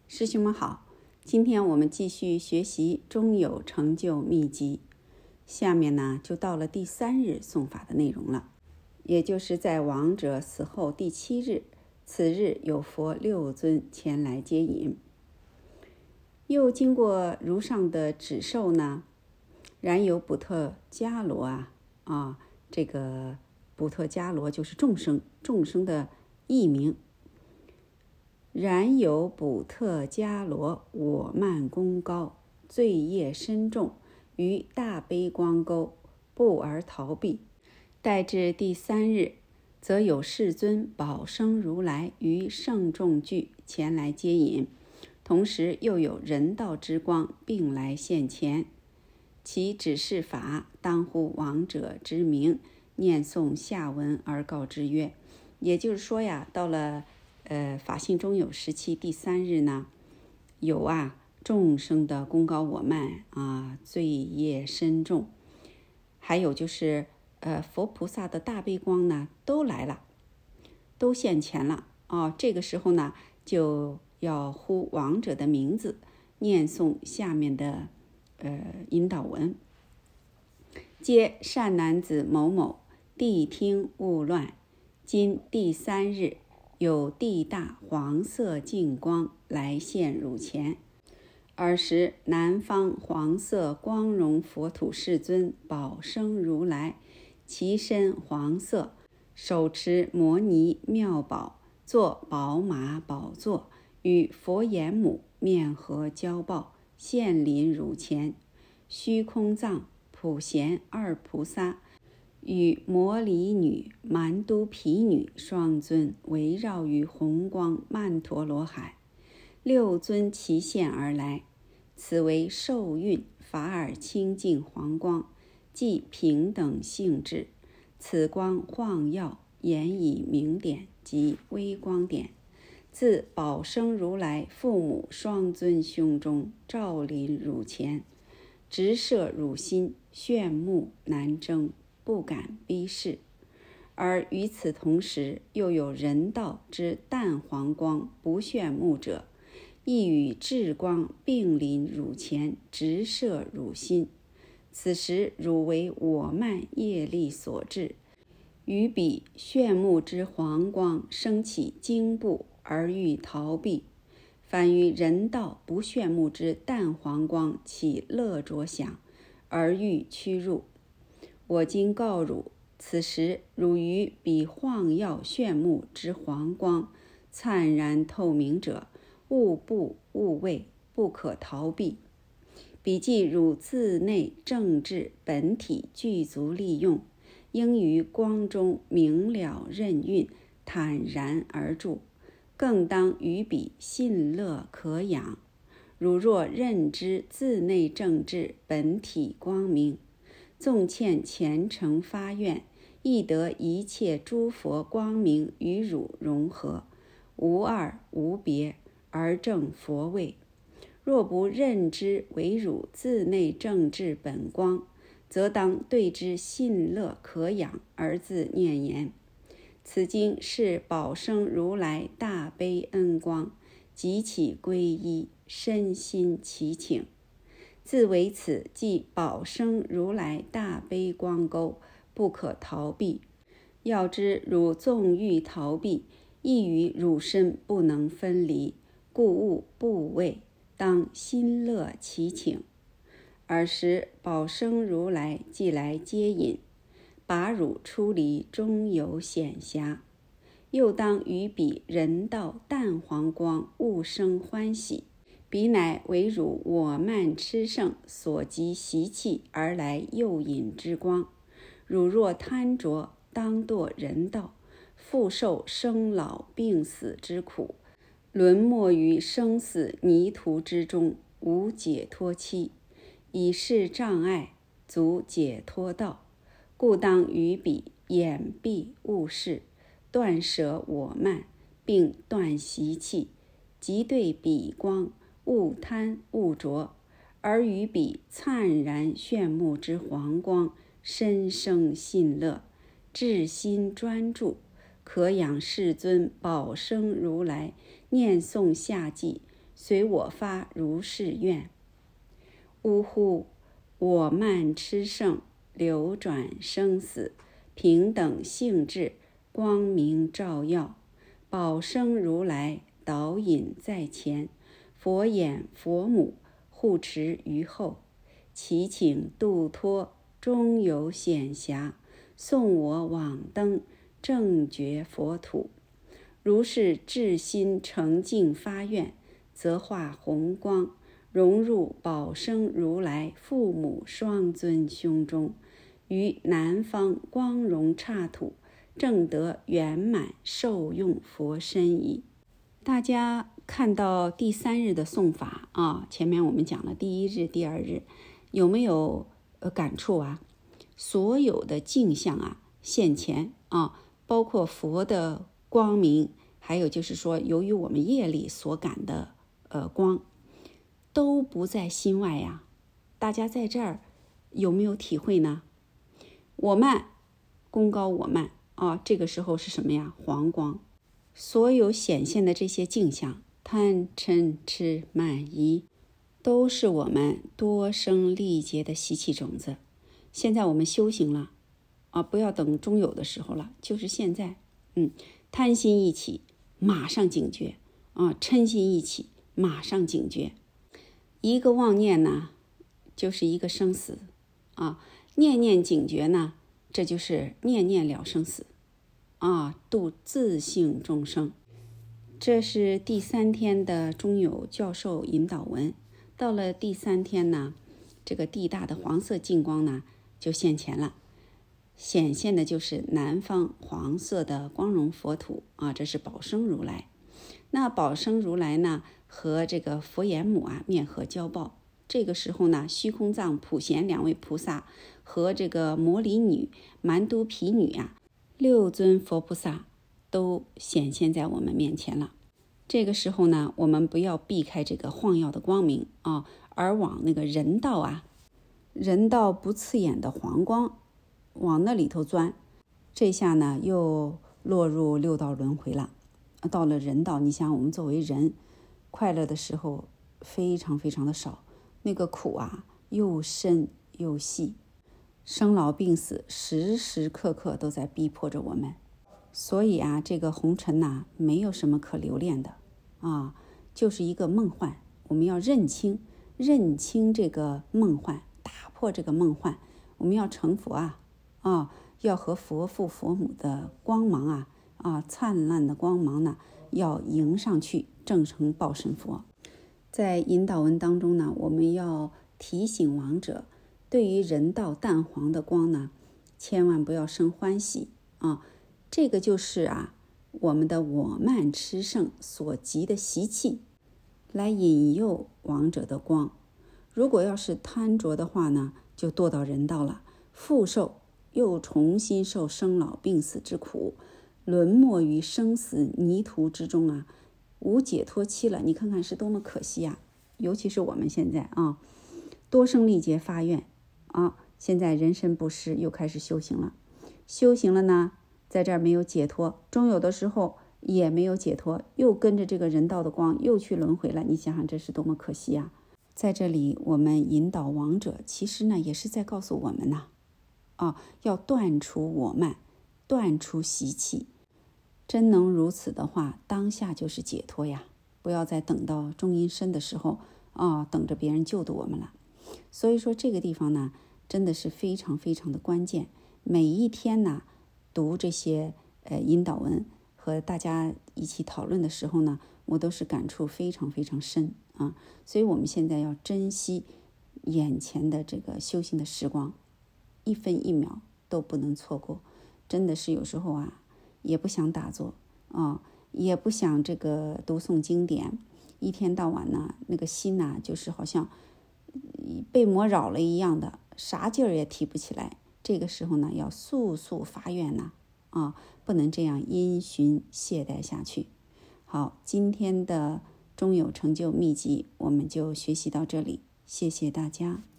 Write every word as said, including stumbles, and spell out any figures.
师兄们好，今天我们继续学习中有成就秘籍，下面呢就到了第三日诵法的内容了，也就是在亡者死后第七日，此日有佛六尊前来接引。又经过如上的指授呢，然有补特伽罗啊啊，这个补特伽罗就是众生，众生的译名。然有补特伽罗，我慢功高，罪业深重，于大悲光沟不而逃避。待至第三日，则有世尊宝生如来于圣众聚前来接引，同时又有人道之光并来现前。其指示法当呼亡者之名，念诵下文而告之曰，也就是说呀，到了呃，法性中有时期第三日呢，有啊众生的功高我慢啊，罪业深重，还有就是呃佛菩萨的大悲光呢都来了，都现前了啊。这个时候呢，就要呼亡者的名字，念诵下面的呃引导文：皆善男子某某，谛听勿乱。今第三日，有地大黄色净光来现汝前。尔时南方黄色光荣佛土世尊宝生如来，其身黄色，手持摩尼妙宝，坐宝马宝座，与佛眼母面合交抱，现临汝前。虚空藏普贤二菩萨与摩里女、蛮都毗女双尊围绕于红光曼陀罗海，六尊齐现而来。此为受蕴法尔清净黄光，即平等性质。此光晃耀，言以明点及微光点，自宝生如来父母双尊胸中照临汝前，直摄汝心，炫目难争，不敢逼视。而与此同时，又有人道之淡黄光不炫目者，亦与智光并临汝前，直摄汝心。此时汝为我慢业力所致，于彼炫目之黄光生起惊怖而欲逃避，反于人道不炫目之淡黄光起乐着想而欲趋入。我今告汝，此时汝于彼晃耀炫目之黄光灿然透明者，勿怖勿畏，不可逃避。彼即汝自内正智本体具足利用，应于光中明了任运，坦然而住，更当于彼信乐可养。汝若认知自内正智本体光明，纵欠虔诚发愿，亦得一切诸佛光明与汝融合，无二无别，而证佛位。若不认知为汝自内正智本光，则当对之信乐可养而自念言：此经是宝生如来大悲恩光，即起皈依，身心祈请。自为此即宝生如来大悲光沟，不可逃避。要知汝纵欲逃避，亦与汝身不能分离，故勿怖畏，当心乐祈请。尔时宝生如来即来接引，把汝出离中有险狭，又当于彼人道淡黄光勿生欢喜。彼乃为汝我慢痴盛所及习气而来诱引之光。汝若贪着，当堕人道，复受生老病死之苦，沦没于生死泥途之中，无解脱期。以是障碍，足解脱道。故当于彼眼闭勿视，断舍我慢，并断习气，即对彼光勿贪勿着，而于彼灿然炫目之黄光深生信乐，至心专注，可养世尊宝生如来念诵下记， 随我发如是愿。呜呼！我慢痴圣，流转生死，平等性质，光明照耀。宝生如来导引在前，佛眼佛母护持于后。祈请度脱，终有显暇，送我往登正觉佛土。如是至心诚敬发愿，则化红光，融入宝生如来父母双尊胸中，于南方光荣刹土，正得圆满受用佛身矣。大家看到第三日的诵法啊，前面我们讲了第一日、第二日，有没有呃感触啊？所有的镜像啊现前啊，包括佛的光明，还有就是说由于我们业力所感的呃光，都不在心外呀。大家在这儿有没有体会呢？我慢，功高我慢啊，这个时候是什么呀？黄光。所有显现的这些镜像，贪嗔痴慢疑，都是我们多生历劫的习气种子。现在我们修行了啊，不要等中有的时候了，就是现在。嗯，贪心一起，马上警觉啊；嗔心一起，马上警觉。一个妄念呢，就是一个生死啊；念念警觉呢，这就是念念了生死啊，度自性众生。这是第三天的中有教授引导文。到了第三天呢，这个地大的黄色净光呢就现前了，显现的就是南方黄色的光荣佛土啊，这是宝生如来。那宝生如来呢和这个佛眼母啊面合交抱，这个时候呢，虚空藏普贤两位菩萨和这个摩里女、蛮都毗女啊六尊佛菩萨都显现在我们面前了。这个时候呢，我们不要避开这个晃耀的光明啊，而往那个人道啊人道不刺眼的黄光往那里头钻。这下呢又落入六道轮回了。到了人道，你想我们作为人，快乐的时候非常非常的少，那个苦啊又深又细，生老病死时时刻刻都在逼迫着我们。所以啊，这个红尘呐，没有什么可留恋的啊，就是一个梦幻。我们要认清认清这个梦幻，打破这个梦幻。我们要成佛啊啊，要和佛父佛母的光芒啊啊灿烂的光芒呢，要迎上去，正成报身佛。在引导文当中呢，我们要提醒亡者，对于人道淡黄的光呢，千万不要生欢喜啊。这个就是啊，我们的我慢痴圣所集的习气，来引诱亡者的光。如果要是贪着的话呢，就堕到人道了，复受又重新受生老病死之苦，沦没于生死泥途之中啊，无解脱期了。你看看是多么可惜啊！尤其是我们现在啊，多生历劫发愿啊，现在人身不失，又开始修行了。修行了呢，在这儿没有解脱，终有的时候也没有解脱，又跟着这个人道的光又去轮回了。你想想这是多么可惜啊！在这里我们引导亡者，其实呢也是在告诉我们呐，啊，要断除我慢，断除习气。真能如此的话，当下就是解脱呀！不要再等到中阴身的时候啊，等着别人救度我们了。所以说这个地方呢，真的是非常非常的关键。每一天呢，读这些呃引导文和大家一起讨论的时候呢，我都是感触非常非常深啊。所以我们现在要珍惜眼前的这个修行的时光，一分一秒都不能错过。真的是有时候啊，也不想打坐啊，也不想这个读诵经典，一天到晚呢，那个心呐、啊，就是好像被魔扰了一样的，啥劲儿也提不起来。这个时候呢，要速速发愿呐、啊，啊，不能这样因循懈怠下去。好，今天的中有成就秘籍我们就学习到这里，谢谢大家。